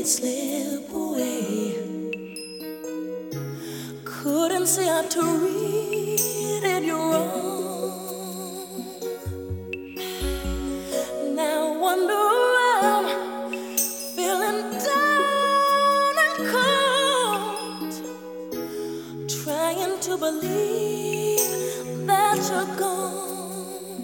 slip away. Couldn't see how to read it wrong. Now I wonder I'm feeling down and cold, trying to believe that you're gone.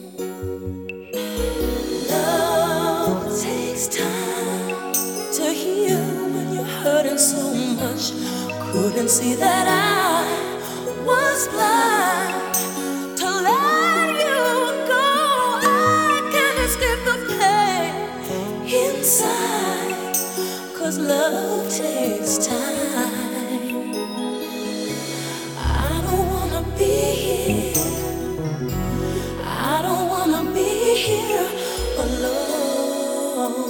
Love takes time to heal when you're hurting so much. Couldn't see that I was blind to let you go. I can't escape the pain inside, 'cause love takes time. I don't wanna be here, I don't wanna be here alone.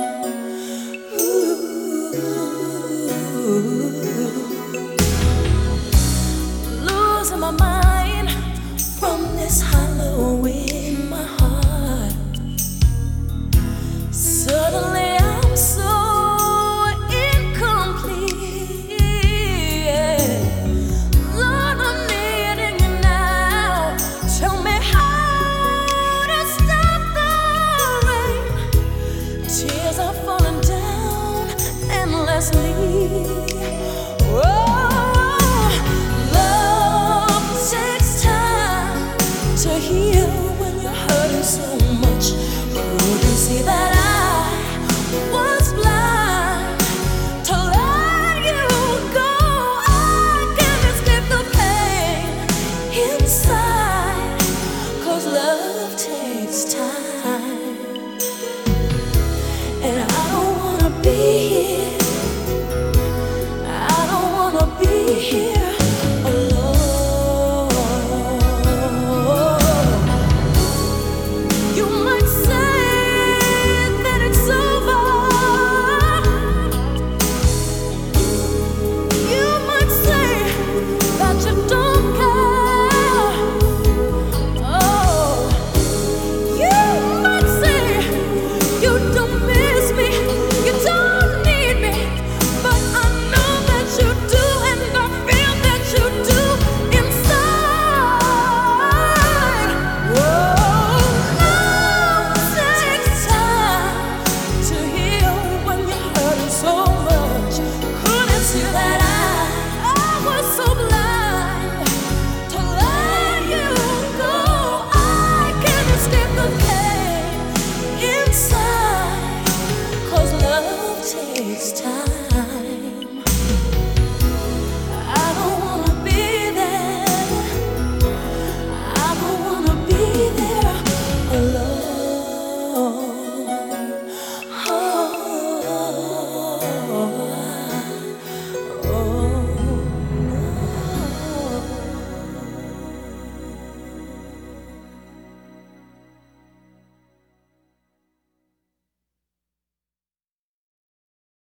Losing my mind from this hollow in my heart. Suddenly I'm so incomplete. Lord, I'm needing you now. Tell me how to stop the rain. Tears are falling down endlessly. Heal when you're hurting so much. Couldn't see that I was blind to let you go. I can't escape the pain inside, 'cause love takes time.